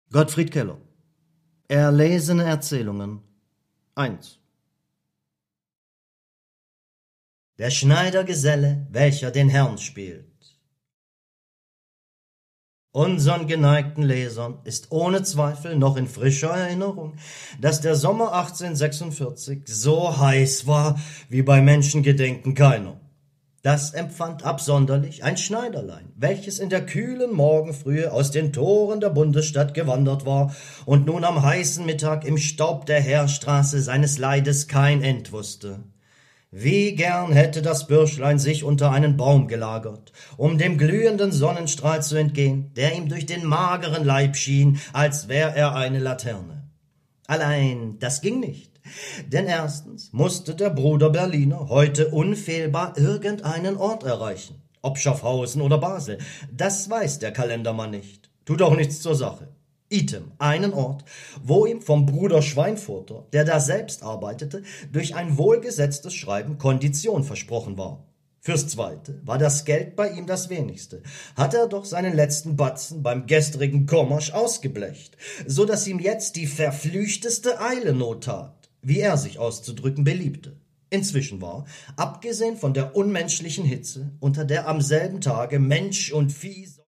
Gottfried Keller. Erlesene Erzählungen 1. Der Schneidergeselle, welcher den Herrn spielt. Unseren geneigten Lesern ist ohne Zweifel noch in frischer Erinnerung, dass der Sommer 1846 so heiß war, wie bei Menschengedenken keiner. Das empfand absonderlich ein Schneiderlein, welches in der kühlen Morgenfrühe aus den Toren der Bundesstadt gewandert war und nun am heißen Mittag im Staub der Heerstraße seines Leides kein End wusste. Wie gern hätte das Bürschlein sich unter einen Baum gelagert, um dem glühenden Sonnenstrahl zu entgehen, der ihm durch den mageren Leib schien, als wär er eine Laterne. Allein das ging nicht. Denn erstens musste der Bruder Berliner heute unfehlbar irgendeinen Ort erreichen. Ob Schaffhausen oder Basel, das weiß der Kalendermann nicht. Tut auch nichts zur Sache. Item, einen Ort, wo ihm vom Bruder Schweinfurter, der da selbst arbeitete, durch ein wohlgesetztes Schreiben Kondition versprochen war. Fürs Zweite war das Geld bei ihm das wenigste, hatte er doch seinen letzten Batzen beim gestrigen Kommersch ausgeblecht, so daß ihm jetzt die verflüchteste Eile Not tat, wie er sich auszudrücken beliebte. Inzwischen war, abgesehen von der unmenschlichen Hitze, unter der am selben Tage Mensch und Vieh